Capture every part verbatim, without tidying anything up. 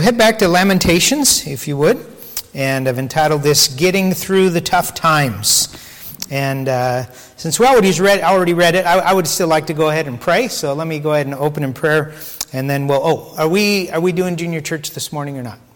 head back to Lamentations, if you would. And I've entitled this, Getting Through the Tough Times. And uh, since we already read, already read it, I, I would still like to go ahead and pray. So let me go ahead and open in prayer. And then we'll, oh, are we, are we doing junior church this morning or not?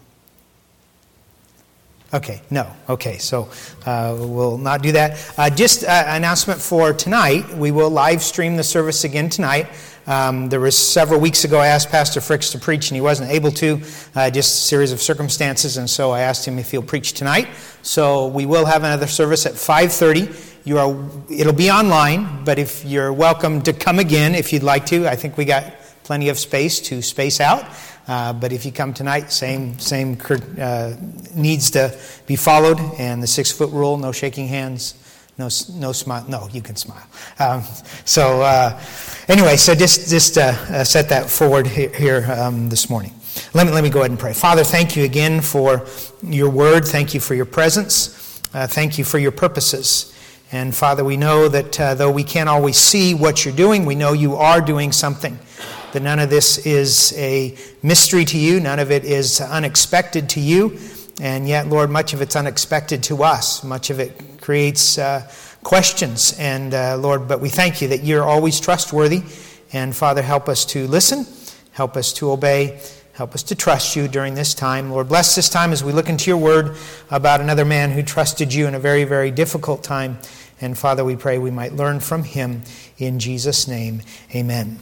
Okay, no. Okay, so uh, we'll not do that. Uh, just uh, an announcement for tonight. We will live stream the service again tonight. Um, there was several weeks ago I asked Pastor Fricks to preach and he wasn't able to, uh, just a series of circumstances, and so I asked him if he'll preach tonight. So we will have another service at five thirty. You are, it'll be online, but if you're welcome to come again if you'd like to. I think we got plenty of space to space out. Uh, but if you come tonight, same same uh, needs to be followed, and the six foot rule: no shaking hands, no no smile. No, you can smile. Um, so uh, anyway, so just just uh, uh, set that forward here, here um, this morning. Let me let me go ahead and pray. Father, thank you again for your word. Thank you for your presence. Uh, thank you for your purposes. And Father, we know that uh, though we can't always see what you're doing, we know you are doing something. That none of this is a mystery to you. None of it is unexpected to you. And yet, Lord, much of it's unexpected to us. Much of it creates uh, questions. And uh, Lord, but we thank you that you're always trustworthy. And Father, help us to listen. Help us to obey. Help us to trust you during this time. Lord, bless this time as we look into your word about another man who trusted you in a very, very difficult time. And Father, we pray we might learn from him in Jesus' name. Amen.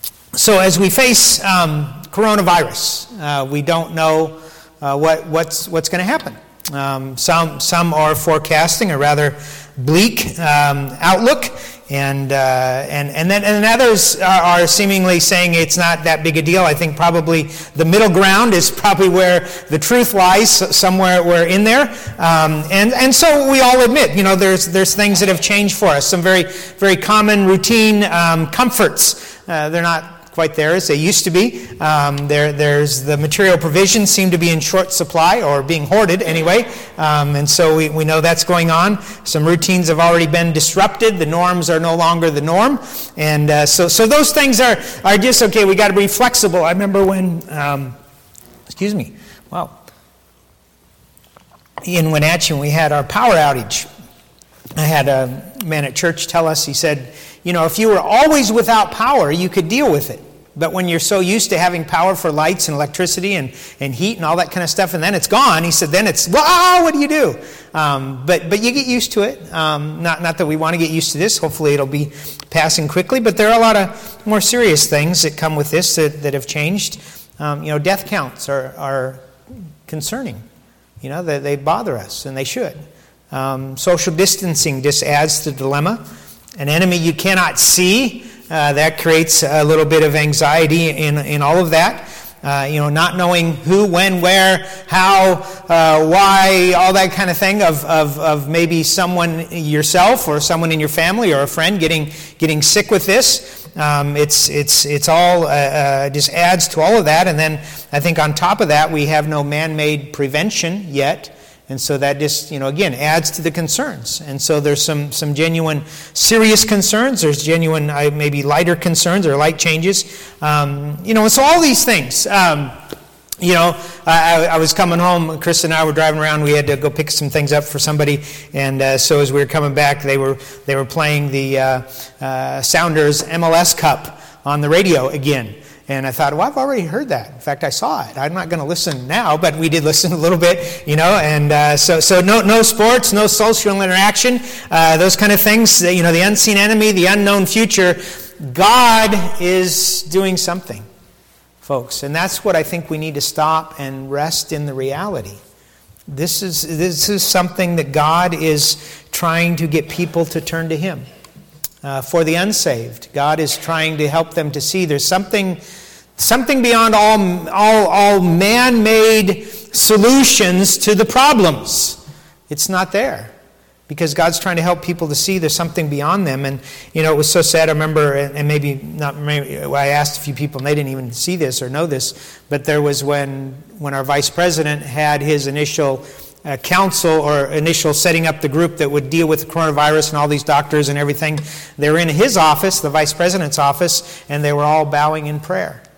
So as we face um, coronavirus, uh, we don't know uh, what what's what's going to happen. Um, some some are forecasting a rather bleak um, outlook, and uh, and and then and others are, are seemingly saying it's not that big a deal. I think probably the middle ground is probably where the truth lies. Somewhere we're in there, um, and and so we all admit, you know, there's there's things that have changed for us. Some very very common routine um, comforts. Uh, they're not quite there as they used to be. Um, there, there's the material provisions seem to be in short supply, or being hoarded anyway, um, and so we, we know that's going on. Some routines have already been disrupted. The norms are no longer the norm, and uh, so so those things are are just okay. We got to be flexible. I remember when, um, excuse me, wow, in Wenatchee we had our power outage. I had a man at church tell us, he said, you know, if you were always without power, you could deal with it. But when you're so used to having power for lights and electricity and, and heat and all that kind of stuff, and then it's gone, he said, then it's, wow, what do you do? Um, but but you get used to it. Um, not, not that we want to get used to this. Hopefully it'll be passing quickly. But there are a lot of more serious things that come with this that, that have changed. Um, you know, death counts are, are concerning. You know, they, they bother us, and they should. Um, social distancing just adds to the dilemma. An enemy you cannot see, uh, that creates a little bit of anxiety in, in all of that. Uh, you know, not knowing who, when, where, how, uh, why, all that kind of thing of, of, of maybe someone yourself or someone in your family or a friend getting getting sick with this. Um, it's it's it's all uh, uh, just adds to all of that. And then I think on top of that, we have no man-made prevention yet. And so that just, you know, again, adds to the concerns. And so there's some, some genuine serious concerns. There's genuine, uh, maybe lighter concerns or light changes. Um, you know, and so all these things, um, you know, I, I was coming home, Chris and I were driving around, we had to go pick some things up for somebody. And uh, so as we were coming back, they were they were playing the uh, uh, Sounders M L S Cup on the radio again. And I thought, well, I've already heard that. In fact, I saw it. I'm not going to listen now, but we did listen a little bit, you know. And uh, so, so no, no sports, no social interaction, uh, those kind of things. You know, the unseen enemy, the unknown future. God is doing something, folks, and that's what I think we need to stop and rest in the reality. This is this is something that God is trying to get people to turn to Him. Uh, for the unsaved, God is trying to help them to see there's something, something beyond all, all, all man-made solutions to the problems. It's not there, because God's trying to help people to see there's something beyond them. And you know, it was so sad. I remember, and maybe not. Maybe I asked a few people, and they didn't even see this or know this. But there was when when our vice president had his initial Uh, council or initial setting up the group that would deal with the coronavirus and all these doctors and everything. They were in his office, the vice president's office, and they were all bowing in prayer.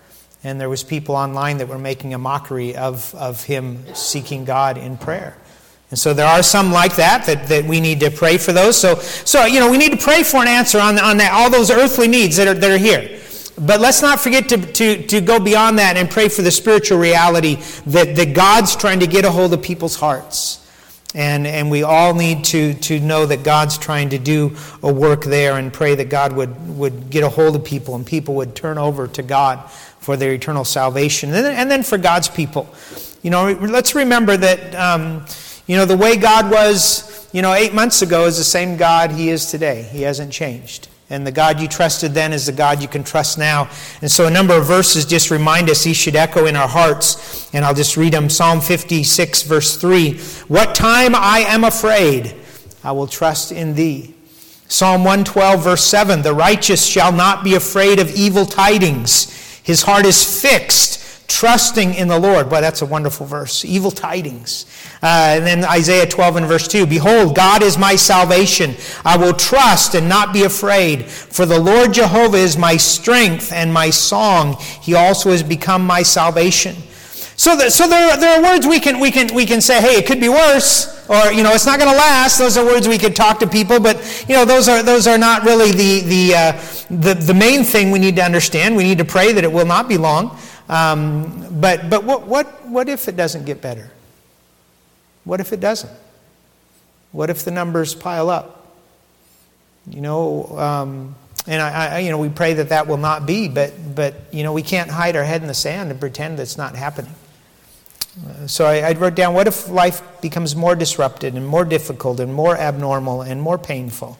And there was people online that were making a mockery of, of him seeking God in prayer. And so there are some like that, that, that we need to pray for those. So, so, you know, we need to pray for an answer on, on that, all those earthly needs that are, that are here. But let's not forget to, to, to go beyond that and pray for the spiritual reality that, that God's trying to get a hold of people's hearts. And, and we all need to, to know that God's trying to do a work there, and pray that God would, would get a hold of people and people would turn over to God for their eternal salvation. And then, and then for God's people. You know, let's remember that, um, you know, the way God was, you know, eight months ago is the same God He is today. He hasn't changed. And the God you trusted then is the God you can trust now. And so a number of verses just remind us, these should echo in our hearts. And I'll just read them. Psalm fifty-six, verse three. What time I am afraid, I will trust in Thee. Psalm one twelve, verse seven. The righteous shall not be afraid of evil tidings. His heart is fixed, trusting in the Lord. Boy, that's a wonderful verse. Evil tidings. Uh, and then Isaiah twelve and verse two. Behold, God is my salvation. I will trust and not be afraid. For the Lord Jehovah is my strength and my song. He also has become my salvation. So, that, so there, there are words we can we can we can say, hey, it could be worse, or you know, it's not going to last. Those are words we could talk to people, but you know, those are those are not really the the uh, the the main thing we need to understand. We need to pray that it will not be long. Um, but but what what what if it doesn't get better? What if it doesn't? What if the numbers pile up? You know, um, and I, I, you know, we pray that that will not be. But, but you know, we can't hide our head in the sand and pretend it's not happening. Uh, so I, I wrote down: what if life becomes more disrupted and more difficult and more abnormal and more painful?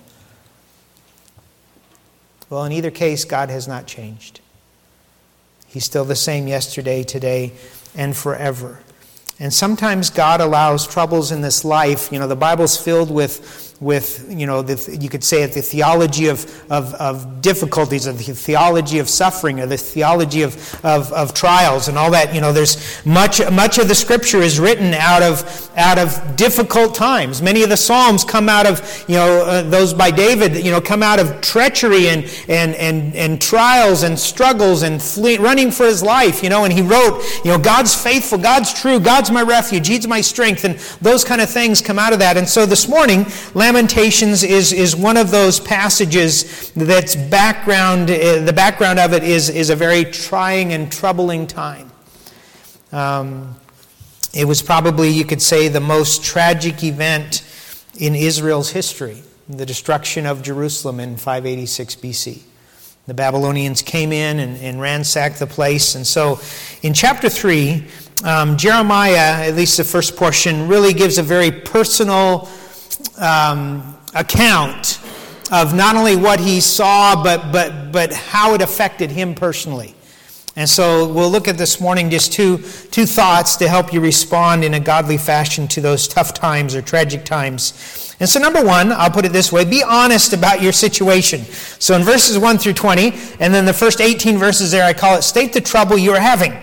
Well, in either case, God has not changed. He's still the same yesterday, today, and forever. And sometimes God allows troubles in this life. You know, the Bible's filled with, with you know, the, you could say it, the theology of, of, of difficulties, or the theology of suffering, or the theology of, of, of trials and all that. You know, there's much much of the Scripture is written out of out of difficult times. Many of the Psalms come out of, you know, uh, those by David, you know, come out of treachery and and and, and trials and struggles and flee, running for his life. You know, and he wrote, you know, God's faithful, God's true, God's my refuge, He's my strength, and those kind of things come out of that. And so this morning, Lamentations is, is one of those passages that's background, uh, the background of it is, is a very trying and troubling time. Um, it was probably, you could say, the most tragic event in Israel's history, the destruction of Jerusalem in five eighty-six B C. The Babylonians came in and, and ransacked the place. And so in chapter three, um, Jeremiah, at least the first portion, really gives a very personal um, account of not only what he saw, but, but, but how it affected him personally. And so we'll look at this morning just two, two thoughts to help you respond in a godly fashion to those tough times or tragic times. And so number one, I'll put it this way: be honest about your situation. So in verses one through twenty, and then the first eighteen verses there, I call it state the trouble you are having.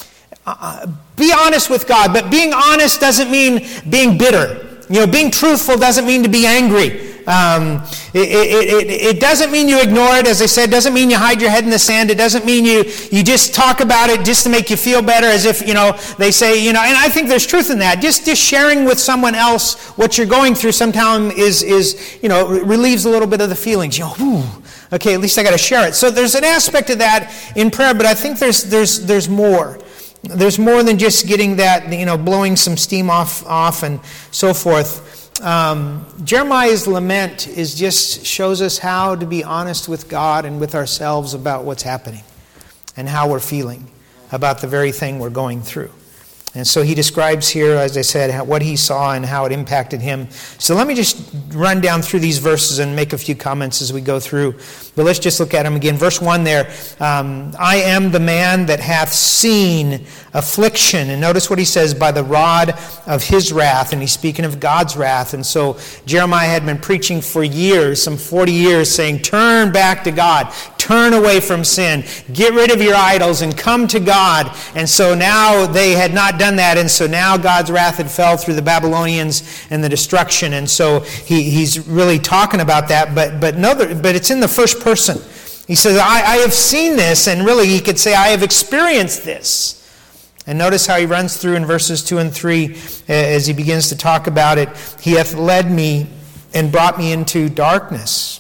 Uh, be honest with God, but being honest doesn't mean being bitter. You know, being truthful doesn't mean to be angry. Um, it, it, it, it doesn't mean you ignore it, as I said. It doesn't mean you hide your head in the sand. It doesn't mean you, you just talk about it just to make you feel better, as if, you know, they say, you know, and I think there's truth in that. Just, just sharing with someone else what you're going through sometimes is, is, you know, relieves a little bit of the feelings. You know, whew, okay, at least I got to share it. So there's an aspect of that in prayer, but I think there's, there's, there's more. There's more than just getting that, you know, blowing some steam off, off and so forth. Um, Jeremiah's lament is just shows us how to be honest with God and with ourselves about what's happening and how we're feeling about the very thing we're going through. And so he describes here, as I said, how, what he saw and how it impacted him. So let me just run down through these verses and make a few comments as we go through. But let's just look at them again. Verse one there, um, I am the man that hath seen affliction. And notice what he says, by the rod of his wrath. And he's speaking of God's wrath. And so Jeremiah had been preaching for years, some forty years, saying, turn back to God. Turn away from sin. Get rid of your idols and come to God. And so now they had not done that, and so now God's wrath had fell through the Babylonians and the destruction, and so he, he's really talking about that, but but no, but it's in the first person. He says, I, I have seen this, and really he could say, I have experienced this. And notice how he runs through in verses two and three as he begins to talk about it. He hath led me and brought me into darkness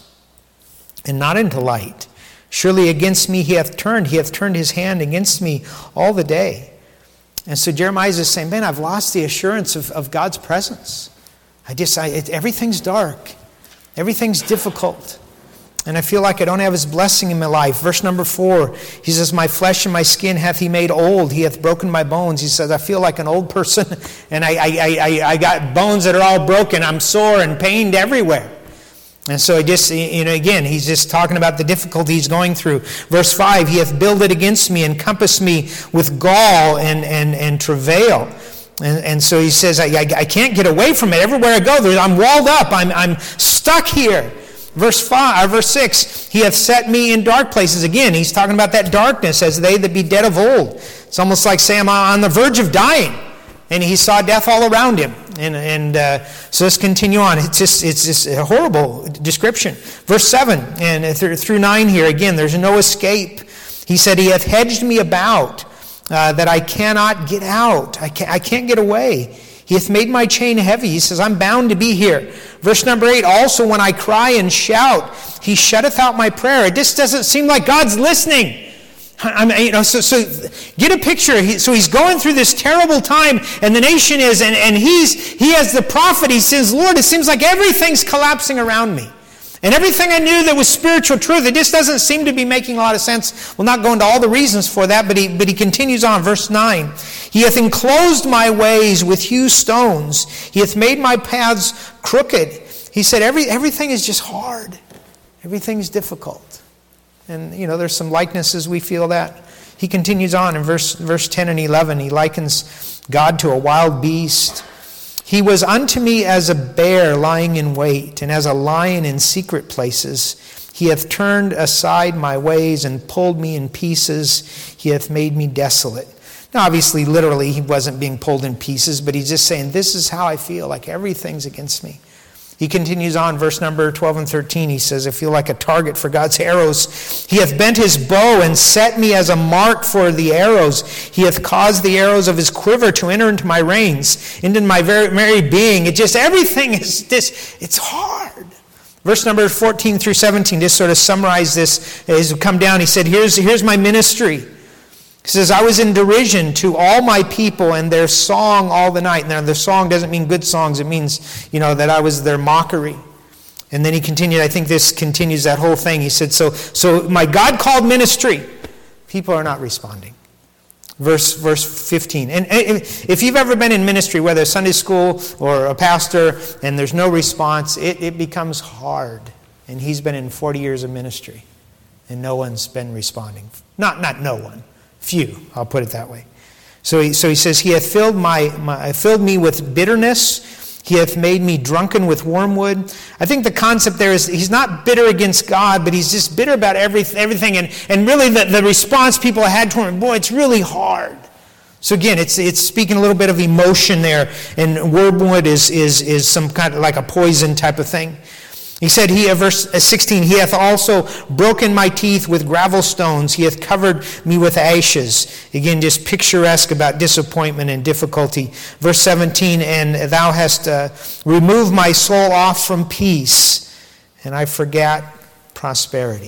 and not into light. Surely against me he hath turned. He hath turned his hand against me all the day. And so Jeremiah is saying, man, I've lost the assurance of, of God's presence. I just, I, it, everything's dark. Everything's difficult. And I feel like I don't have his blessing in my life. Verse number four, he says, my flesh and my skin hath he made old. He hath broken my bones. He says, I feel like an old person, and I, I, I, I got bones that are all broken. I'm sore and pained everywhere. And so he just, you know, again, he's just talking about the difficulty he's going through. Verse five, he hath builded against me and compassed me with gall and, and, and travail. And, and so he says, I, I, I can't get away from it. Everywhere I go, I'm walled up. I'm, I'm stuck here. Verse five, or verse six, he hath set me in dark places. Again, he's talking about that darkness as they that be dead of old. It's almost like saying, I'm on the verge of dying. And he saw death all around him. And, and uh, so let's continue on. It's just, it's just a horrible description. Verse seven and th- through nine here, again, there's no escape. He said, he hath hedged me about uh, that I cannot get out. I can't, I can't get away. He hath made my chain heavy. He says, I'm bound to be here. Verse number eight, also when I cry and shout, he shutteth out my prayer. It just doesn't seem like God's listening. I mean, you know, so, so get a picture. He, so he's going through this terrible time, and the nation is, and, and he's he has the prophet. He says, Lord, it seems like everything's collapsing around me. And everything I knew that was spiritual truth, it just doesn't seem to be making a lot of sense. We'll not go into all the reasons for that, but he, but he continues on. Verse nine, he hath enclosed my ways with hew stones. He hath made my paths crooked. He said, Every, everything is just hard. Everything's difficult. And, you know, there's some likenesses we feel that. He continues on in verse, verse ten and eleven. He likens God to a wild beast. He was unto me as a bear lying in wait, and as a lion in secret places. He hath turned aside my ways and pulled me in pieces. He hath made me desolate. Now, obviously, literally, he wasn't being pulled in pieces, but he's just saying, this is how I feel, like everything's against me. He continues on, verse number twelve and thirteen. He says, I feel like a target for God's arrows. He hath bent his bow and set me as a mark for the arrows. He hath caused the arrows of his quiver to enter into my reins, into my very, very being. It just, everything is this, it's hard. Verse number fourteen through seventeen, just sort of summarize this as we come down. He said, here's, here's my ministry. He says, I was in derision to all my people and their song all the night. Now, their song doesn't mean good songs. It means, you know, that I was their mockery. And then he continued, I think this continues that whole thing. He said, so, so my God-called ministry, people are not responding. Verse, verse fifteen. And if you've ever been in ministry, whether Sunday school or a pastor, and there's no response, it, it becomes hard. And he's been in forty years of ministry, and no one's been responding. Not, not no one. Few, I'll put it that way. So he, so he says, he hath filled my, my filled me with bitterness. He hath made me drunken with wormwood. I think the concept there is he's not bitter against God, but he's just bitter about every, everything. And, and really the, the response people had to him, boy, it's really hard. So again, it's it's speaking a little bit of emotion there. And wormwood is, is, is some kind of like a poison type of thing. He said, he, verse sixteen, he hath also broken my teeth with gravel stones. He hath covered me with ashes. Again, just picturesque about disappointment and difficulty. Verse seventeen, and thou hast uh, removed my soul off from peace, and I forgot prosperity.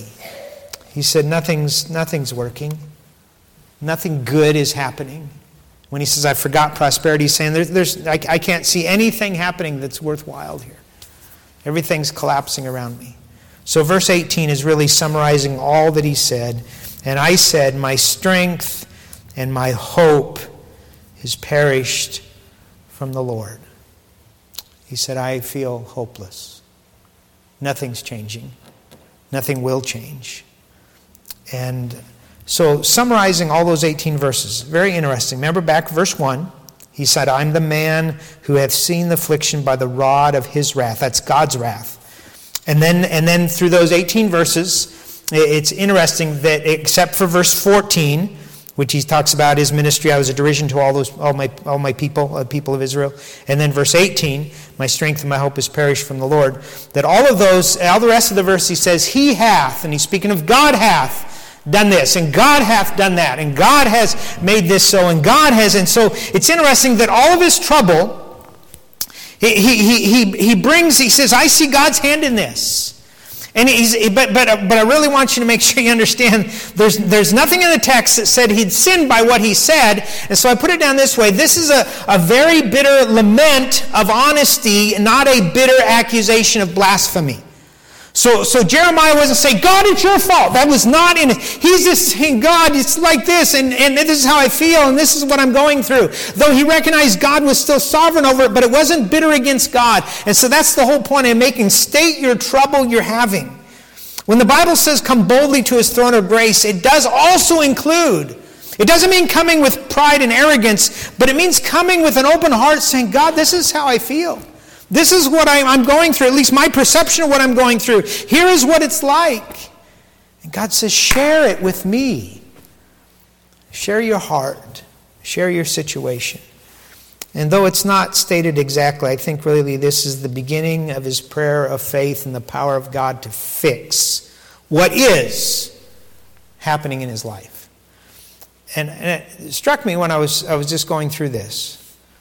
He said, nothing's, nothing's working. Nothing good is happening. When he says, I forgot prosperity, he's saying, there's, there's, I, I can't see anything happening that's worthwhile here. Everything's collapsing around me. So verse eighteen is really summarizing all that he said. And I said, my strength and my hope is perished from the Lord. He said, I feel hopeless. Nothing's changing. Nothing will change. And so summarizing all those eighteen verses, very interesting. Remember back verse one. He said, I'm the man who hath seen the affliction by the rod of his wrath. That's God's wrath. And then and then through those eighteen verses, it's interesting that except for verse fourteen, which he talks about his ministry. I was a derision to all those, all my, all my people, uh, people of Israel. And then verse eighteen, my strength and my hope is perished from the Lord. That all of those, all the rest of the verse, he says, he hath, and he's speaking of God hath done this, and God hath done that, and God has made this so, and God has, and so it's interesting that all of his trouble, he he he he brings, he says, I see God's hand in this. And he's, but but but I really want you to make sure you understand there's there's nothing in the text that said he'd sinned by what he said. And so I put it down this way. This is a, a very bitter lament of honesty, not a bitter accusation of blasphemy. So so Jeremiah wasn't saying, God, it's your fault. That was not in it. He's just saying, God, it's like this, and, and this is how I feel, and this is what I'm going through. Though he recognized God was still sovereign over it, but it wasn't bitter against God. And so that's the whole point I'm making. State your trouble you're having. When the Bible says come boldly to his throne of grace, it does also include, it doesn't mean coming with pride and arrogance, but it means coming with an open heart saying, God, this is how I feel. This is what I'm going through, at least my perception of what I'm going through. Here is what it's like. And God says, share it with me. Share your heart. Share your situation. And though it's not stated exactly, I think really this is the beginning of his prayer of faith and the power of God to fix what is happening in his life. And, and it struck me when I was I was just going through this.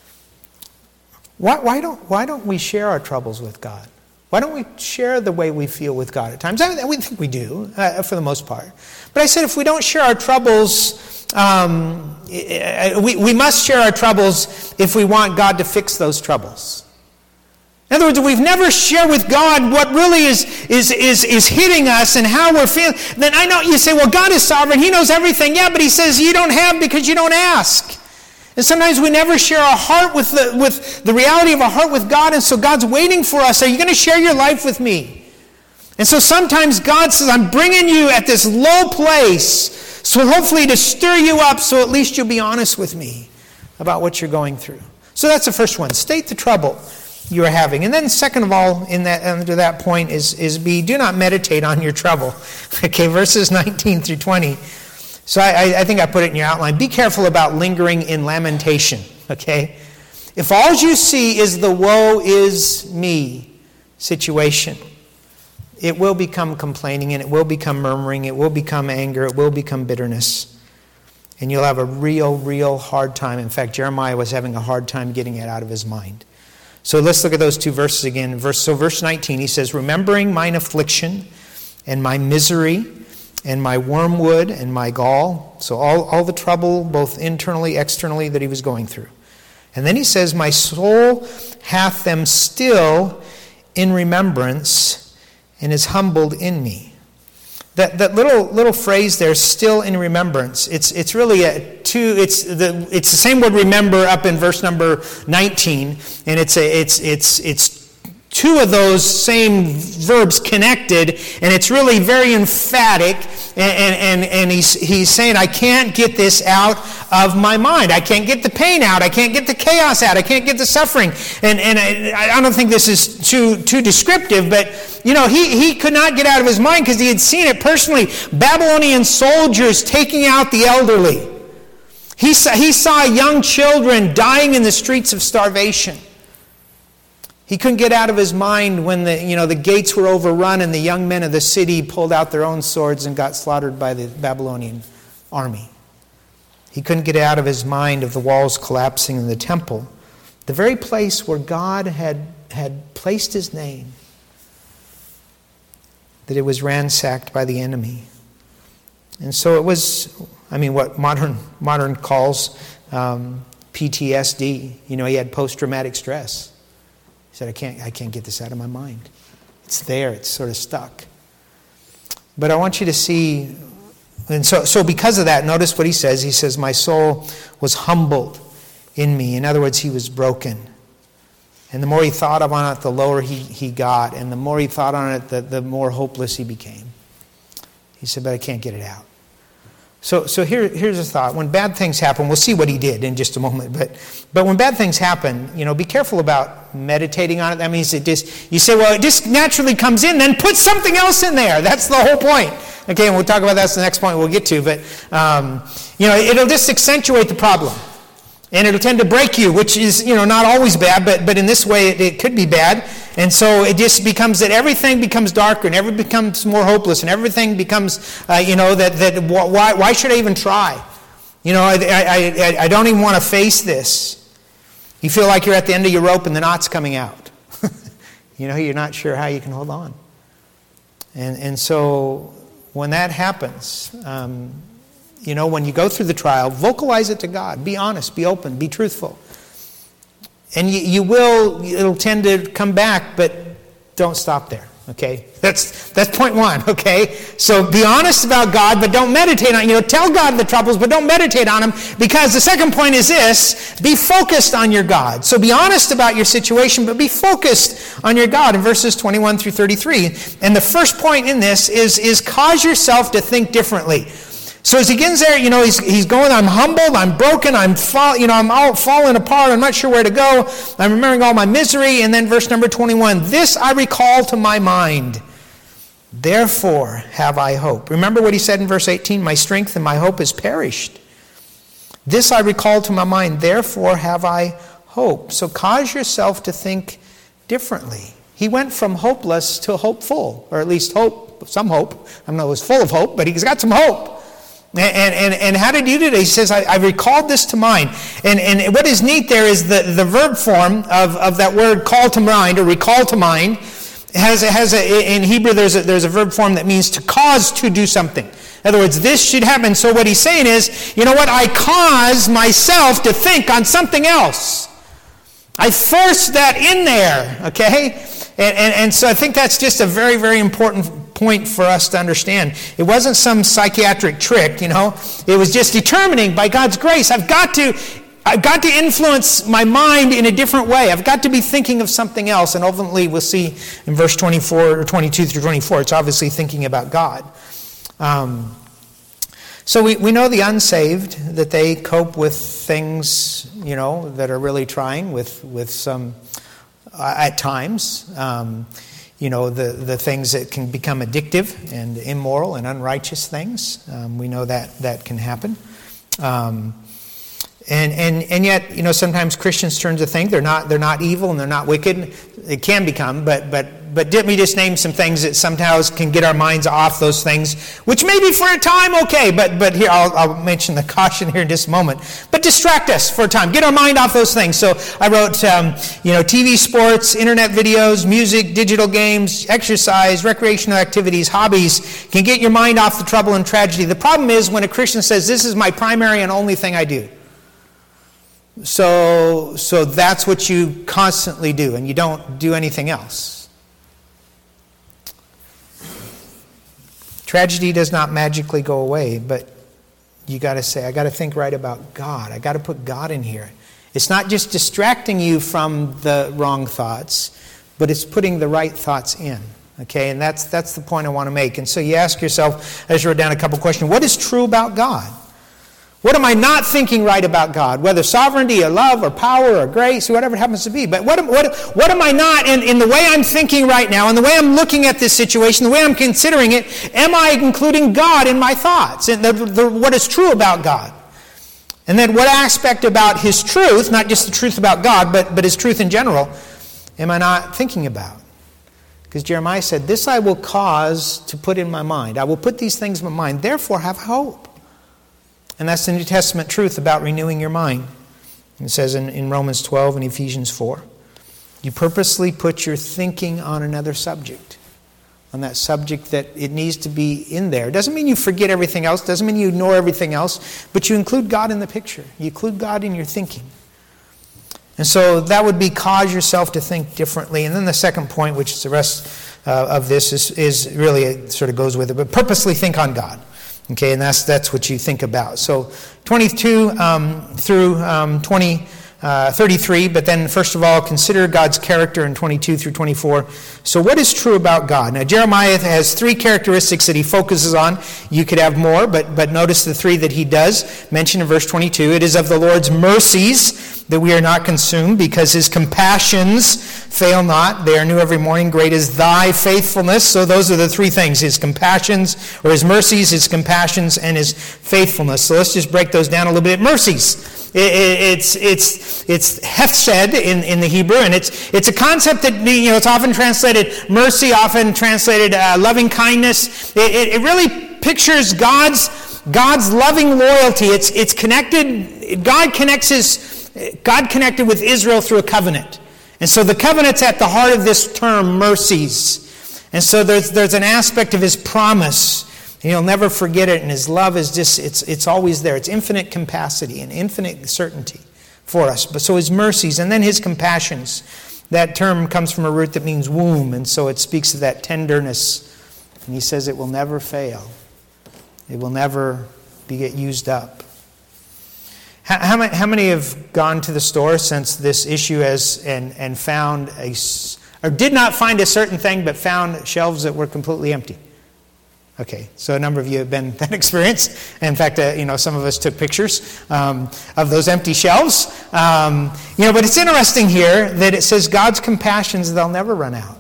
Why, why don't why don't we share our troubles with God? Why don't we share the way we feel with God at times? I, we think we do, uh, for the most part. But I said if we don't share our troubles, um, we, we must share our troubles if we want God to fix those troubles. In other words, if we've never shared with God what really is, is, is, is hitting us and how we're feeling, then I know you say, well, God is sovereign. He knows everything. Yeah, but he says you don't have because you don't ask. And sometimes we never share our heart with the, with the reality of our heart with God, and so God's waiting for us. Are you going to share your life with me? And so sometimes God says, I'm bringing you at this low place, so hopefully to stir you up, so at least you'll be honest with me about what you're going through. So that's the first one. State the trouble you are having. And then second of all, in that under that point is, is B, do not meditate on your trouble. Okay, verses nineteen through twenty. So I, I think I put it in your outline. Be careful about lingering in lamentation, okay? If all you see is the woe is me situation, it will become complaining, and it will become murmuring, it will become anger, it will become bitterness. And you'll have a real, real hard time. In fact, Jeremiah was having a hard time getting it out of his mind. So let's look at those two verses again. Verse, so verse nineteen, he says, remembering mine affliction and my misery, and my wormwood and my gall. So all, all the trouble, both internally, externally, that he was going through. And then he says, my soul hath them still in remembrance and is humbled in me. That that little little phrase there, still in remembrance, it's it's really a two, it's the it's the same word remember up in verse number nineteen, and it's a it's it's it's two of those same verbs connected, and it's really very emphatic, and, and, and he's, he's saying, I can't get this out of my mind. I can't get the pain out. I can't get the chaos out. I can't get the suffering. And, and I, I don't think this is too, too descriptive, but you know, he, he could not get out of his mind because he had seen it personally. Babylonian soldiers taking out the elderly. He saw, he saw young children dying in the streets of starvation. He couldn't get out of his mind when the, you know, the gates were overrun and the young men of the city pulled out their own swords and got slaughtered by the Babylonian army. He couldn't get out of his mind of the walls collapsing in the temple, the very place where God had, had placed his name, that it was ransacked by the enemy. And so it was, I mean, what modern modern calls um, P T S D. You know, he had post-traumatic stress. He said, I can't, I can't get this out of my mind. It's there. It's sort of stuck. But I want you to see, and so, so because of that, notice what he says. He says, my soul was humbled in me. In other words, he was broken. And the more he thought on it, the lower he, he got. And the more he thought on it, the, the more hopeless he became. He said, but I can't get it out. So so here, here's a thought. When bad things happen, we'll see what he did in just a moment. But but when bad things happen, you know, be careful about meditating on it. That means it just, you say, well, it just naturally comes in, then put something else in there. That's the whole point. Okay, and we'll talk about that. That's the next point we'll get to. But, um, you know, it'll just accentuate the problem. And it'll tend to break you, which is, you know, not always bad, but but in this way it, it could be bad. And so it just becomes that everything becomes darker and everything becomes more hopeless and everything becomes, uh, you know, that, that why why should I even try? You know, I, I, I, I don't even want to face this. You feel like you're at the end of your rope and the knot's coming out. You know, you're not sure how you can hold on. And, and so when that happens, um, you know, when you go through the trial, vocalize it to God. Be honest, be open, be truthful. And you, you will, it'll tend to come back, but don't stop there, okay? That's that's point one, okay? So be honest about God, but don't meditate on it. You know, tell God the troubles, but don't meditate on them, because the second point is this: be focused on your God. So be honest about your situation, but be focused on your God in verses twenty-one through thirty-three. And the first point in this is, is cause yourself to think differently. So as he begins there, you know, he's he's going, I'm humbled, I'm broken, I'm fall, you know, I'm all falling apart, I'm not sure where to go, I'm remembering all my misery. And then verse number twenty-one, this I recall to my mind, therefore have I hope. Remember what he said in verse eighteen, my strength and my hope is perished. This I recall to my mind, therefore have I hope. So cause yourself to think differently. He went from hopeless to hopeful, or at least hope, some hope. I don't know, it was full of hope, but he's got some hope. And, and and how did he do that? He says, I, I recalled this to mind. And and what is neat there is the, the verb form of, of that word call to mind, or recall to mind, has has a, in Hebrew there's a, there's a verb form that means to cause to do something. In other words, this should happen. So what he's saying is, you know what, I cause myself to think on something else. I force that in there, okay? And, and, and so I think that's just a very, very important point for us to understand. It wasn't some psychiatric trick, you know. It was just determining by God's grace, I've got to I've got to influence my mind in a different way. I've got to be thinking of something else. And ultimately we'll see in verse twenty-four or twenty-two through twenty-four, it's obviously thinking about God. Um, so we, we know the unsaved, that they cope with things, you know, that are really trying with, with some, uh, at times, um, you know, the, the things that can become addictive and immoral and unrighteous things. Um, we know that that can happen. Um, and, and and yet, you know, sometimes Christians turn to think they're not they're not evil and they're not wicked. It can become, but but but didn't we just name some things that sometimes can get our minds off those things, which may be for a time okay, but but here I'll, I'll mention the caution here in just a moment. But distract us for a time, get our mind off those things. So I wrote, um, you know, T V, sports, internet videos, music, digital games, exercise, recreational activities, hobbies can get your mind off the trouble and tragedy. The problem is when a Christian says, "This is my primary and only thing I do." So, so that's what you constantly do, and you don't do anything else. Tragedy does not magically go away, but you got to say, I got to think right about God. I got to put God in here. It's not just distracting you from the wrong thoughts, but it's putting the right thoughts in. Okay, and that's that's the point I want to make. And so you ask yourself, I just wrote down a couple questions. What is true about God? What am I not thinking right about God? Whether sovereignty or love or power or grace or whatever it happens to be. But what, what, what am I not in, in the way I'm thinking right now, in the way I'm looking at this situation, the way I'm considering it, am I including God in my thoughts? And the, the, what is true about God? And then what aspect about His truth, not just the truth about God, but, but His truth in general, am I not thinking about? Because Jeremiah said, this I will cause to put in my mind. I will put these things in my mind, therefore have hope. And that's the New Testament truth about renewing your mind. It says in, in Romans twelve and Ephesians four, you purposely put your thinking on another subject, on that subject that it needs to be in there. It doesn't mean you forget everything else, doesn't mean you ignore everything else, but you include God in the picture. You include God in your thinking. And so that would be cause yourself to think differently. And then the second point, which is the rest uh, of this, is, is really, it sort of goes with it, but purposely think on God. Okay, and that's that's what you think about. So twenty-two um, through um, twenty, uh, thirty-three, but then first of all, consider God's character in twenty-two through twenty-four. So what is true about God? Now, Jeremiah has three characteristics that he focuses on. You could have more, but, but notice the three that he does mention in verse twenty-two. It is of the Lord's mercies that we are not consumed, because his compassions fail not. They are new every morning. Great is thy faithfulness. So those are the three things: his compassions, or his mercies, his compassions, and his faithfulness. So let's just break those down a little bit. Mercies. It, it, it's it's it's hesed in, in the Hebrew, and it's it's a concept that, you know, it's often translated mercy, often translated uh, loving kindness. It, it, it really pictures God's God's loving loyalty. It's it's connected. God connects his God connected with Israel through a covenant. And so the covenant's at the heart of this term, mercies. And so there's there's an aspect of his promise. And he'll never forget it, and his love is just, it's it's always there. It's infinite capacity and infinite certainty for us. But so his mercies, and then his compassions. That term comes from a root that means womb, and so it speaks of that tenderness. And he says it will never fail. It will never be get used up. How, how, many, how many have gone to the store since this issue has and, and found a, or did not find a certain thing, but found shelves that were completely empty? Okay, so a number of you have been that experience. In fact, uh, you know, some of us took pictures um, of those empty shelves. Um, you know, but it's interesting here that it says God's compassions, they'll never run out.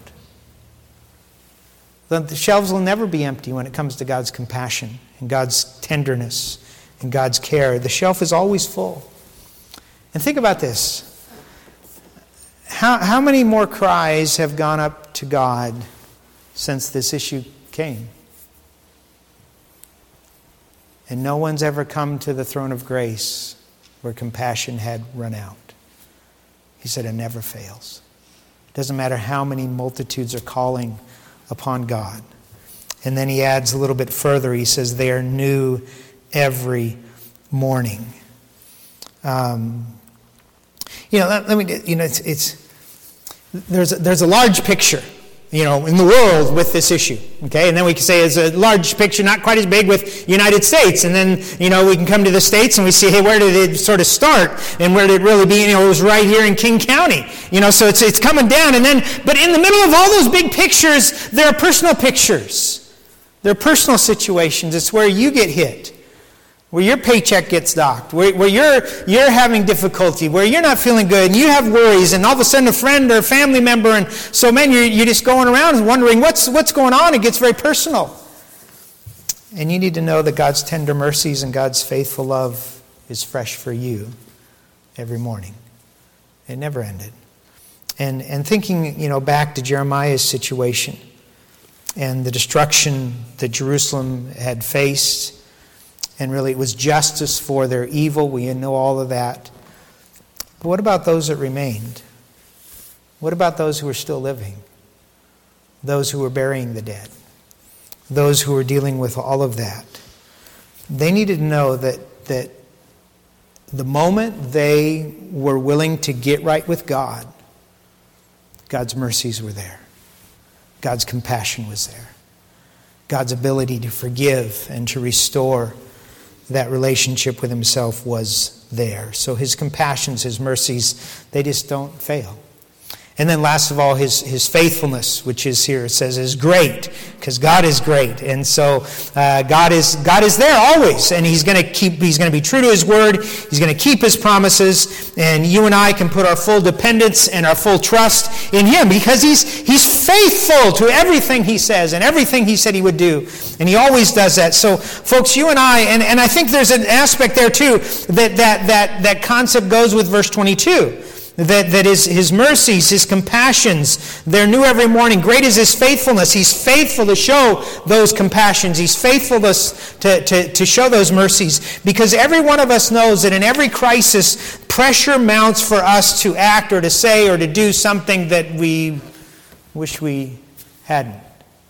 The, the shelves will never be empty when it comes to God's compassion and God's tenderness and God's care. The shelf is always full. And think about this. How, how many more cries have gone up to God since this issue came? And no one's ever come to the throne of grace where compassion had run out. He said it never fails. It doesn't matter how many multitudes are calling upon God. And then he adds a little bit further. He says they are new every morning. Um, you know, let, let me. You know, it's, it's there's a, there's a large picture, you know, in the world with this issue. Okay, and then we can say it's a large picture, not quite as big with United States. And then, you know, we can come to the States and we see, hey, where did it sort of start, and where did it really be? You know, it was right here in King County. You know, so it's it's coming down, and then, but in the middle of all those big pictures, there are personal pictures. There are personal situations. It's where you get hit, where your paycheck gets docked, where, where you're you're having difficulty, where you're not feeling good, and you have worries, and all of a sudden a friend or a family member, and so man, you're, you're just going around and wondering what's what's going on. It gets very personal. And you need to know that God's tender mercies and God's faithful love is fresh for you every morning. It never ended. And and thinking, you know, back to Jeremiah's situation and the destruction that Jerusalem had faced, and really it was justice for their evil. We know all of that. But what about those that remained? What about those who are still living? Those who were burying the dead? Those who were dealing with all of that? They needed to know that, that the moment they were willing to get right with God, God's mercies were there. God's compassion was there. God's ability to forgive and to restore that relationship with himself was there. So his compassions, his mercies, they just don't fail. And then last of all, his, his faithfulness, which is here, it says, is great, because God is great. And so uh, God is God is there always, and he's going to keep he's going to be true to his word. He's going to keep his promises, and you and I can put our full dependence and our full trust in him, because he's he's faithful to everything he says and everything he said he would do. And he always does that. So folks, you and I, and, and I think there's an aspect there too, that that that that concept goes with verse twenty-two. That, that is his mercies, his compassions, they're new every morning. Great is his faithfulness. He's faithful to show those compassions. He's faithful to, to, to show those mercies. Because every one of us knows that in every crisis, pressure mounts for us to act or to say or to do something that we wish we hadn't.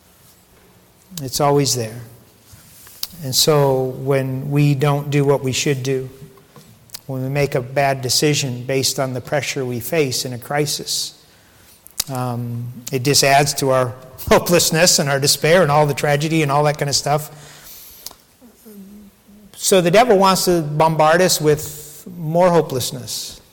It's always there. And so when we don't do what we should do, when we make a bad decision based on the pressure we face in a crisis, um, it just adds to our hopelessness and our despair and all the tragedy and all that kind of stuff. So the devil wants to bombard us with more hopelessness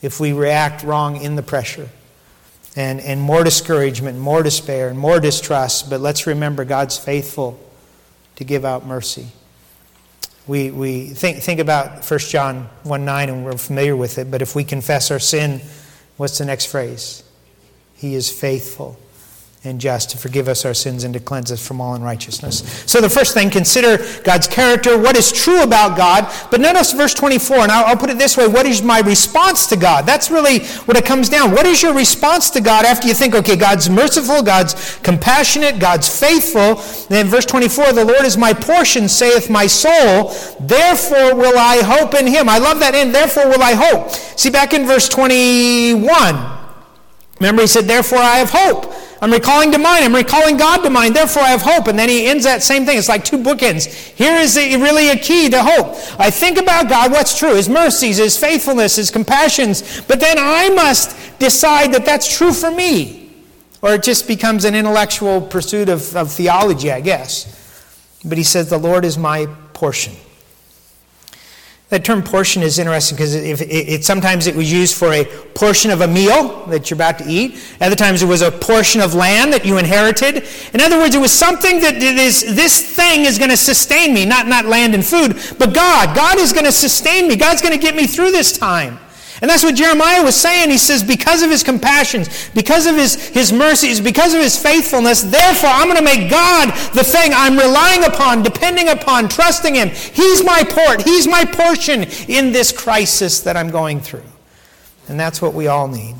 if we react wrong in the pressure. And, and more discouragement, more despair, and more distrust. But let's remember God's faithful to give out mercy. We we think think about First John one nine, and we're familiar with it. But if we confess our sin, what's the next phrase? He is faithful and just to forgive us our sins and to cleanse us from all unrighteousness. So the first thing, consider God's character, what is true about God. But notice verse twenty-four, and I'll, I'll put it this way, what is my response to God? That's really what it comes down. What is your response to God after you think, okay, God's merciful, God's compassionate, God's faithful. Then verse twenty-four, the Lord is my portion, saith my soul, therefore will I hope in him. I love that end, therefore will I hope. See, back in verse twenty-one, remember he said, therefore I have hope. I'm recalling to mind. I'm recalling God to mind. Therefore, I have hope. And then he ends that same thing. It's like two bookends. Here is the, really a key to hope. I think about God, what's true, his mercies, his faithfulness, his compassions. But then I must decide that that's true for me. Or it just becomes an intellectual pursuit of, of theology, I guess. But he says, the Lord is my portion. That term portion is interesting because it, it, it, sometimes it was used for a portion of a meal that you're about to eat. Other times it was a portion of land that you inherited. In other words, it was something that it is, this thing is going to sustain me. Not, not land and food, but God. God is going to sustain me. God's going to get me through this time. And that's what Jeremiah was saying. He says, because of his compassions, because of his, his mercies, because of his faithfulness, therefore I'm going to make God the thing I'm relying upon, depending upon, trusting him. He's my port. He's my portion in this crisis that I'm going through. And that's what we all need.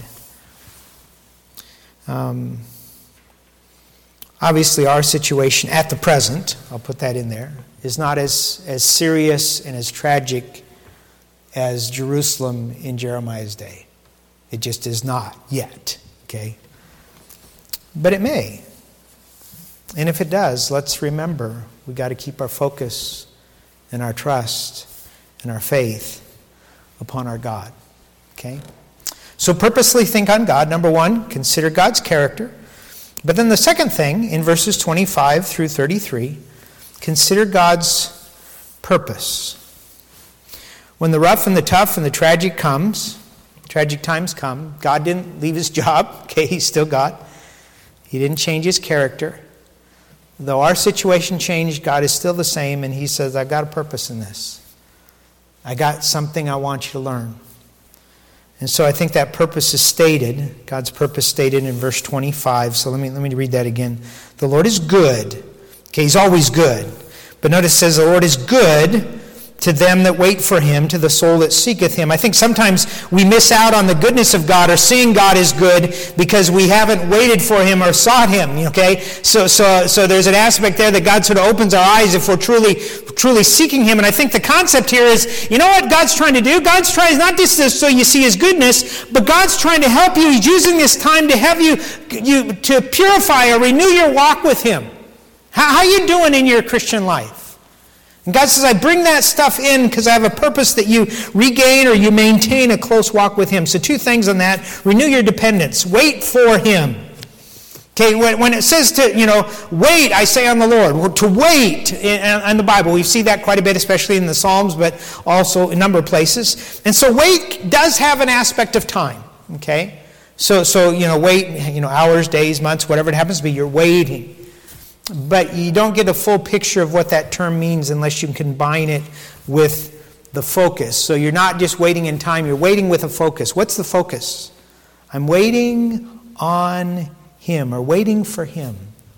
Um, obviously, our situation at the present, I'll put that in there, is not as, as serious and as tragic as Jerusalem in Jeremiah's day. It just is not yet, okay? But it may. And if it does, let's remember we've got to keep our focus and our trust and our faith upon our God, okay? So purposely think on God. Number one, consider God's character. But then the second thing, in verses twenty-five through thirty-three, consider God's purpose. When the rough and the tough and the tragic comes, tragic times come, God didn't leave his job. Okay, he's still God. He didn't change his character. Though our situation changed, God is still the same, and he says, I've got a purpose in this. I got something I want you to learn. And so I think that purpose is stated, God's purpose stated in verse twenty-five. So let me, let me read that again. The Lord is good. Okay, he's always good. But notice it says the Lord is good to them that wait for him, to the soul that seeketh him. I think sometimes we miss out on the goodness of God or seeing God is good because we haven't waited for him or sought him, okay? So so, so there's an aspect there that God sort of opens our eyes if we're truly truly seeking him. And I think the concept here is, you know what God's trying to do? God's trying not just so you see his goodness, but God's trying to help you. He's using this time to have you, you to purify or renew your walk with him. How, how you doing in your Christian life? And God says, I bring that stuff in because I have a purpose that you regain or you maintain a close walk with him. So two things on that. Renew your dependence. Wait for him. Okay, when, when it says to, you know, wait, I say on the Lord. To wait in, in the Bible. We see that quite a bit, especially in the Psalms, but also in a number of places. And so wait does have an aspect of time. Okay? So, so you know, wait, you know, hours, days, months, whatever it happens to be, you're waiting. But you don't get a full picture of what that term means unless you can combine it with the focus. So you're not just waiting in time, you're waiting with a focus. What's the focus? I'm waiting on him or waiting for him.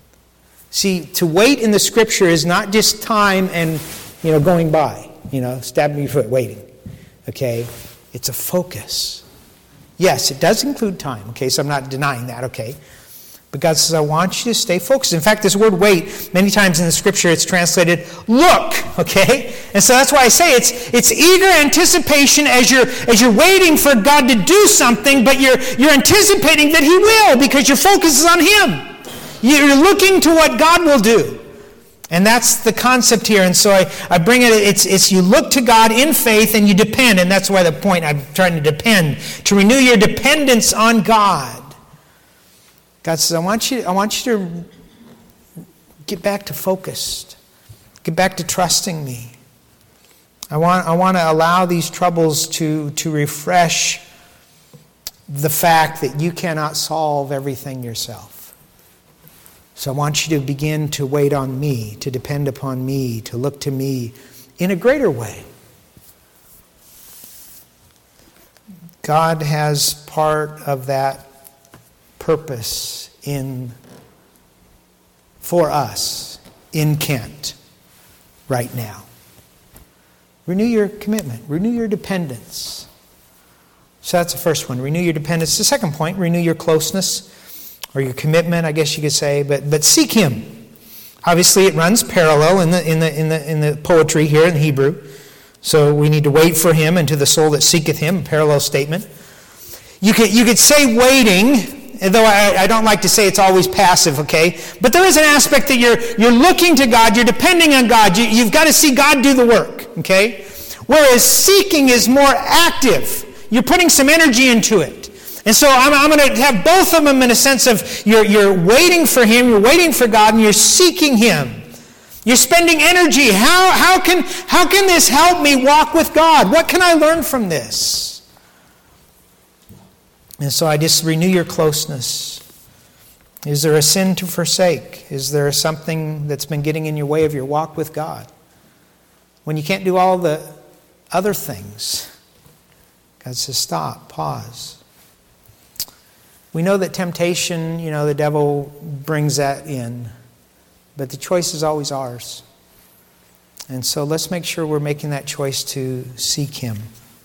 See, to wait in the scripture is not just time and, you know, going by, you know, stabbing your foot, waiting. Okay? It's a focus. Yes, it does include time, okay, so I'm not denying that, okay? But God says, I want you to stay focused. In fact, this word wait, many times in the scripture it's translated look, okay? And so that's why I say it's it's eager anticipation as you're as you're waiting for God to do something, but you're you're anticipating that he will because your focus is on him. You're looking to what God will do. And that's the concept here. And so I, I bring it, it's, it's you look to God in faith and you depend. And that's why the point I'm trying to depend, to renew your dependence on God. God says, I want you, I want you to get back to focused. Get back to trusting me. I want, I want to allow these troubles to, to refresh the fact that you cannot solve everything yourself. So I want you to begin to wait on me, to depend upon me, to look to me in a greater way. God has part of that purpose in for us in Kent right now. Renew your commitment. Renew your dependence. So that's the first one. Renew your dependence. The second point, renew your closeness or your commitment, I guess you could say, but but seek Him. Obviously, it runs parallel in the in the in the in the poetry here in Hebrew. So we need to wait for Him, and to the soul that seeketh Him, a parallel statement. You could you could say waiting, though I, I don't like to say it's always passive, okay? But there is an aspect that you're you're looking to God, you're depending on God. You, you've got to see God do the work, okay? Whereas seeking is more active. You're putting some energy into it. And so I'm, I'm going to have both of them in a sense of you're, you're waiting for Him, you're waiting for God, and you're seeking Him. You're spending energy. How, how, can, how can this help me walk with God? What can I learn from this? And so I just renew your closeness. Is there a sin to forsake? Is there something that's been getting in your way of your walk with God? When you can't do all the other things, God says, stop, pause. We know that temptation, you know, the devil brings that in. But the choice is always ours. And so let's make sure we're making that choice to seek Him.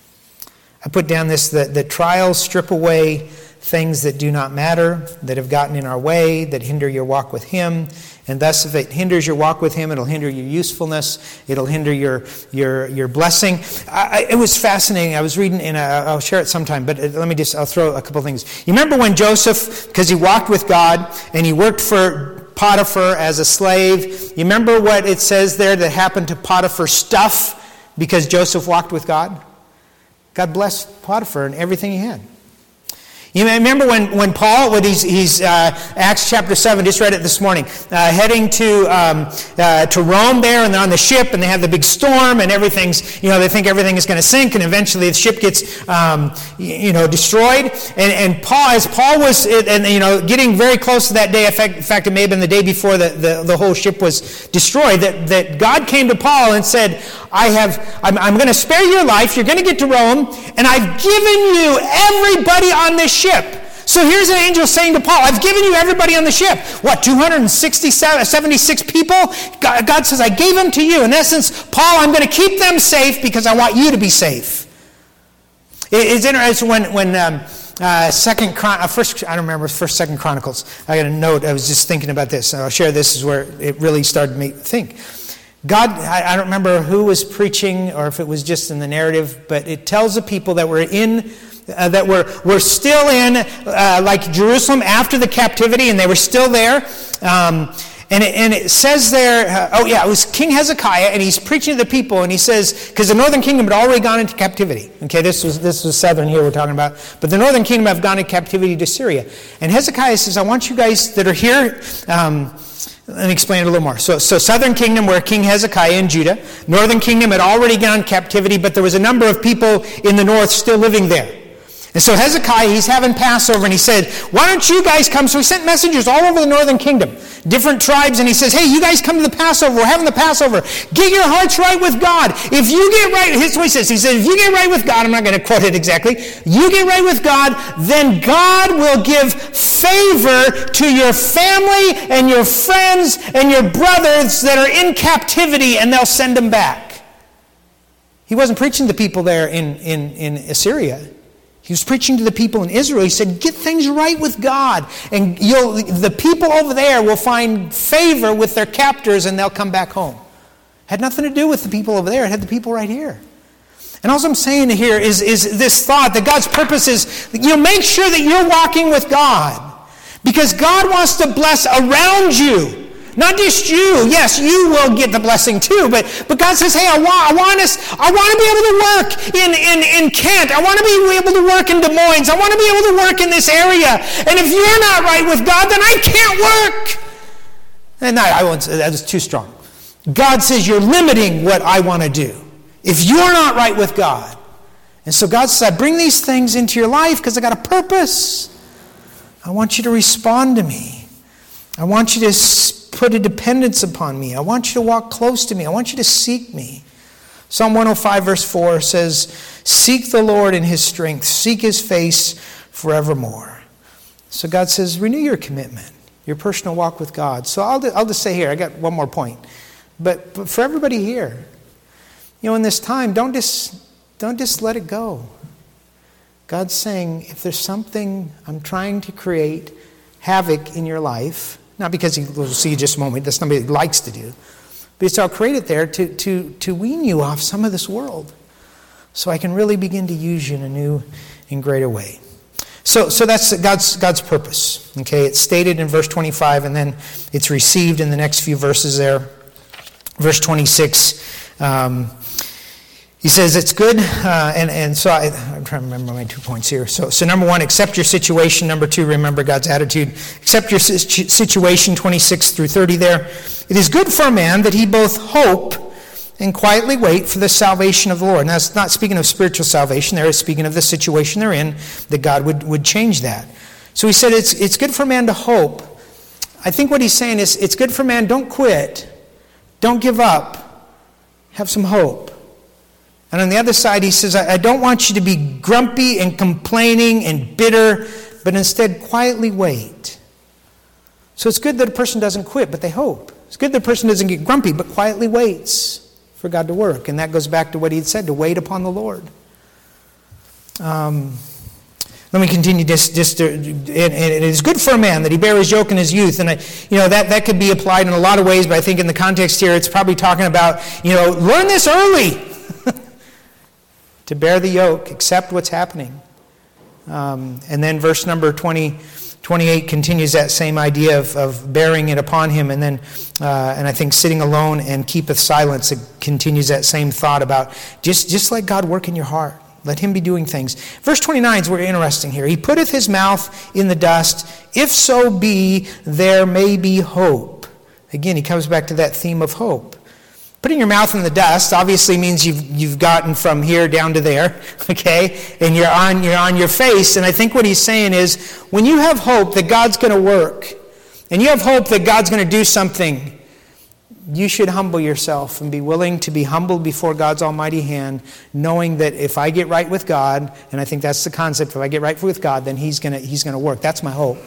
I put down this, that the trials strip away things that do not matter, that have gotten in our way, that hinder your walk with Him. And thus, if it hinders your walk with Him, it'll hinder your usefulness. It'll hinder your your your blessing. I, it was fascinating. I was reading in a, I'll share it sometime, but let me just, I'll throw a couple things. You remember when Joseph, because he walked with God, and he worked for Potiphar as a slave. You remember what it says there that happened to Potiphar's stuff because Joseph walked with God? God blessed Potiphar and everything he had. You remember when, when Paul, when he's, he's uh, Acts chapter seven, just read it this morning, uh, heading to um, uh, to Rome there, and they're on the ship, and they have the big storm, and everything's, you know, they think everything is going to sink, and eventually the ship gets, um, you know, destroyed. And, and Paul, as Paul was, and you know, getting very close to that day, in fact, in fact it may have been the day before the, the, the whole ship was destroyed, that, that God came to Paul and said, I have, I'm, I'm going to spare your life, you're going to get to Rome, and I've given you everybody on this ship. So here's an angel saying to Paul, I've given you everybody on the ship. What, two hundred seventy-six people? God, God says, I gave them to you. In essence, Paul, I'm going to keep them safe because I want you to be safe. It, it's interesting when, when um, uh, second, Chron- uh, first, I don't remember, first, second Chronicles. I got a note, I was just thinking about this. And I'll share this is where it really started me to think. God, I, I don't remember who was preaching or if it was just in the narrative, but it tells the people that were in Uh, that were, were still in, uh, like Jerusalem after the captivity, and they were still there. Um, and, it, and it says there, uh, oh yeah, it was King Hezekiah, and he's preaching to the people, and he says, because the northern kingdom had already gone into captivity. Okay, this was this was southern here we're talking about. But the northern kingdom have gone into captivity to Syria. And Hezekiah says, I want you guys that are here, um, let me explain it a little more. So, so southern kingdom were King Hezekiah in Judah. Northern kingdom had already gone into captivity, but there was a number of people in the north still living there. And so Hezekiah, he's having Passover, and he said, why don't you guys come? So he sent messengers all over the northern kingdom, different tribes, and he says, hey, you guys come to the Passover. We're having the Passover. Get your hearts right with God. If you get right, here's what he says. He said, if you get right with God, I'm not going to quote it exactly, you get right with God, then God will give favor to your family and your friends and your brothers that are in captivity, and they'll send them back. He wasn't preaching to people there in, in, in Assyria. He was preaching to the people in Israel. He said, get things right with God. And you'll, the people over there will find favor with their captors, and they'll come back home. It had nothing to do with the people over there. It had the people right here. And all I'm saying here is, is this thought that God's purpose is, you know, make sure that you're walking with God. Because God wants to bless around you. Not just you. Yes, you will get the blessing too. But, but God says, hey, I want, I want us, I want to be able to work in, in, in Kent. I want to be able to work in Des Moines. I want to be able to work in this area. And if you're not right with God, then I can't work. And I, I won't say that is too strong. God says you're limiting what I want to do. If you're not right with God. And so God says, I bring these things into your life because I got a purpose. I want you to respond to me. I want you to put a dependence upon me. I want you to walk close to me. I want you to seek me. Psalm one oh five verse four says, seek the Lord in his strength. Seek his face forevermore. So God says, renew your commitment, your personal walk with God. So I'll, I'll just say here, I got one more point. But, but for everybody here, you know, in this time, don't just, don't just let it go. God's saying, if there's something I'm trying to create havoc in your life, not because he will see you just a moment, that's something he likes to do, but it's I'll create it there to, to, to wean you off some of this world so I can really begin to use you in a new and greater way. So, so that's God's, God's purpose. Okay, it's stated in verse twenty-five, and then it's received in the next few verses there. Verse twenty-six, um, he says it's good, uh, and, and so I, I'm trying to remember my two points here. So, so number one, accept your situation. Number two, remember God's attitude. Accept your situation, twenty-six through thirty there. It is good for a man that he both hope and quietly wait for the salvation of the Lord. Now, that's not speaking of spiritual salvation there. It's speaking of the situation they're in, that God would, would change that. So he said it's, it's good for man to hope. I think what he's saying is it's good for man, don't quit. Don't give up. Have some hope. And on the other side, he says, I don't want you to be grumpy and complaining and bitter, but instead quietly wait. So it's good that a person doesn't quit, but they hope. It's good that a person doesn't get grumpy, but quietly waits for God to work. And that goes back to what he had said, to wait upon the Lord. Um, let me continue this. Just to, and, and it is good for a man that he bear his yoke in his youth. And I, you know that, that could be applied in a lot of ways, but I think in the context here, it's probably talking about, you know, learn this early. To bear the yoke, accept what's happening. Um, and then verse number twenty, twenty-eight continues that same idea of, of bearing it upon him. And then, uh, and I think sitting alone and keepeth silence, it continues that same thought about just, just let God work in your heart. Let him be doing things. Verse twenty-nine is very interesting here. He putteth his mouth in the dust. If so be, there may be hope. Again, he comes back to that theme of hope. Putting your mouth in the dust obviously means you've you've gotten from here down to there, okay? And you're on you're on your face. And I think what he's saying is, when you have hope that God's going to work, and you have hope that God's going to do something, you should humble yourself and be willing to be humbled before God's almighty hand, knowing that if I get right with God, and I think that's the concept, if I get right with God, then He's going to He's going to work. That's my hope.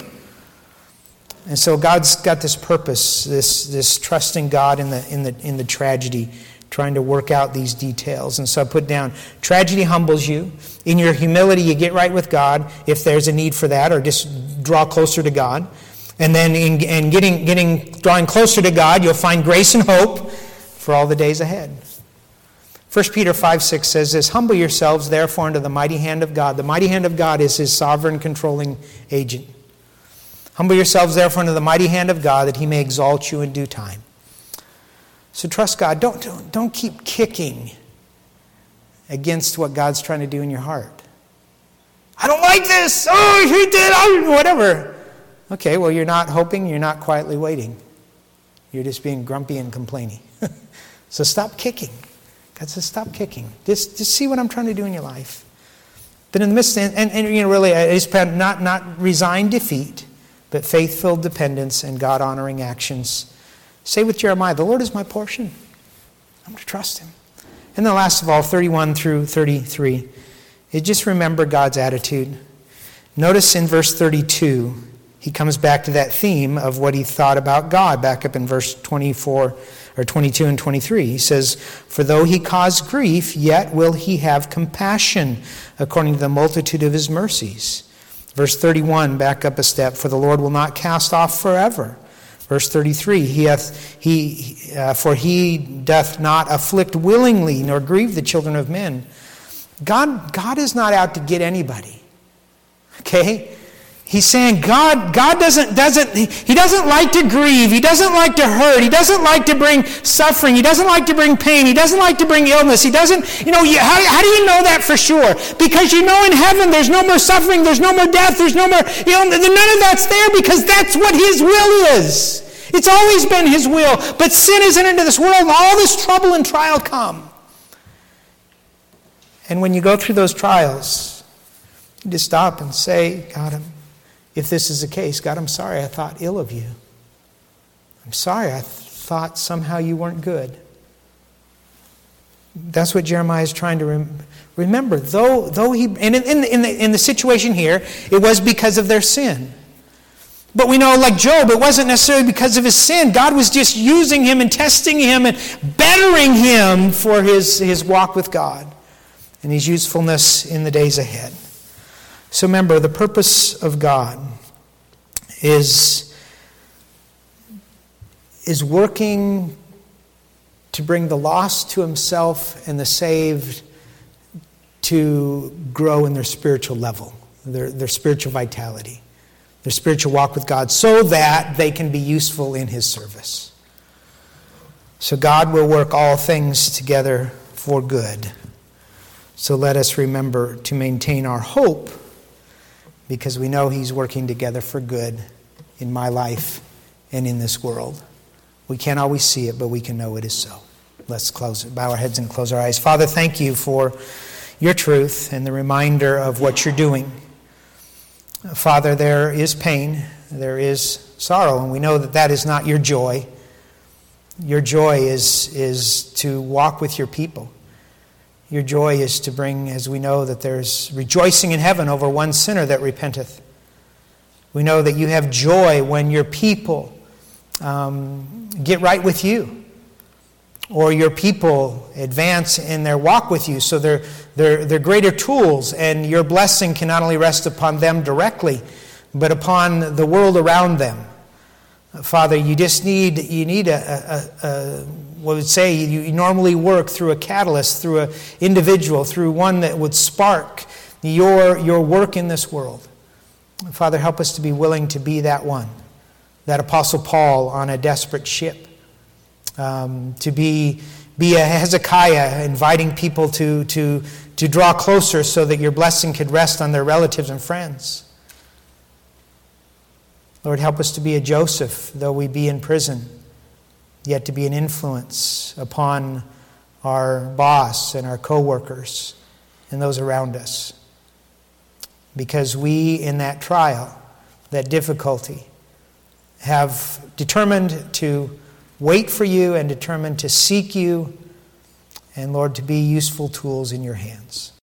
And so God's got this purpose, this this trusting God in the in the in the tragedy, trying to work out these details. And so I put down, tragedy humbles you. In your humility, you get right with God if there's a need for that, or just draw closer to God. And then in, in getting getting drawing closer to God, you'll find grace and hope for all the days ahead. First Peter five six says this, humble yourselves therefore under the mighty hand of God. The mighty hand of God is His sovereign controlling agent. Humble yourselves therefore under the mighty hand of God, that He may exalt you in due time. So trust God. Don't, don't, don't keep kicking against what God's trying to do in your heart. I don't like this. Oh, He did. Oh, whatever. Okay, well, you're not hoping. You're not quietly waiting. You're just being grumpy and complaining. So stop kicking. God says, stop kicking. Just, just see what I'm trying to do in your life. But in the midst, and, and, and you know, really, it's not, not resign defeat, but faith-filled dependence and God-honoring actions. Say with Jeremiah, the Lord is my portion. I'm going to trust Him. And then last of all, thirty-one through thirty-three, is just remember God's attitude. Notice in verse thirty-two, he comes back to that theme of what he thought about God, back up in verse twenty-four, or twenty-two and twenty-three. He says, for though He cause grief, yet will He have compassion according to the multitude of His mercies. Verse thirty-one, back up a step, for the Lord will not cast off forever. Verse thirty-three, he hath, he, uh, for He doth not afflict willingly, nor grieve the children of men. God, God is not out to get anybody. Okay? He's saying God, God doesn't, doesn't, He doesn't like to grieve. He doesn't like to hurt. He doesn't like to bring suffering. He doesn't like to bring pain. He doesn't like to bring illness. He doesn't, you know, how, how do you know that for sure? Because you know in heaven there's no more suffering, there's no more death, there's no more, you know, none of that's there because that's what His will is. It's always been His will. But sin is entered into this world and all this trouble and trial come. And when you go through those trials, you just stop and say, God, I'm, if this is the case, God, I'm sorry I thought ill of you. I'm sorry I thought somehow you weren't good. That's what Jeremiah is trying to rem- remember. Though, though he, and in, in, in, the, in the situation here, it was because of their sin. But we know, like Job, it wasn't necessarily because of his sin. God was just using him and testing him and bettering him for his, his walk with God and his usefulness in the days ahead. So remember, the purpose of God is, is working to bring the lost to himself and the saved to grow in their spiritual level, their, their spiritual vitality, their spiritual walk with God, so that they can be useful in his service. So God will work all things together for good. So let us remember to maintain our hope, because we know he's working together for good in my life and in this world. We can't always see it, but we can know it is so. Let's close it, bow our heads and close our eyes. Father, thank you for your truth and the reminder of what you're doing. Father, there is pain, there is sorrow, and we know that that is not your joy. Your joy is, is to walk with your people. Your joy is to bring, as we know, that there's rejoicing in heaven over one sinner that repenteth. We know that you have joy when your people um, get right with you, or your people advance in their walk with you, so they're, they're, they're greater tools, and your blessing can not only rest upon them directly, but upon the world around them. Father, you just need you need a, a, a what would say you, you normally work through a catalyst, through an individual, through one that would spark your your work in this world. Father, help us to be willing to be that one, that Apostle Paul on a desperate ship, um, to be be a Hezekiah, inviting people to to to draw closer so that your blessing could rest on their relatives and friends. Lord, help us to be a Joseph, though we be in prison, yet to be an influence upon our boss and our co-workers and those around us. Because we, in that trial, that difficulty, have determined to wait for you and determined to seek you, and Lord, to be useful tools in your hands.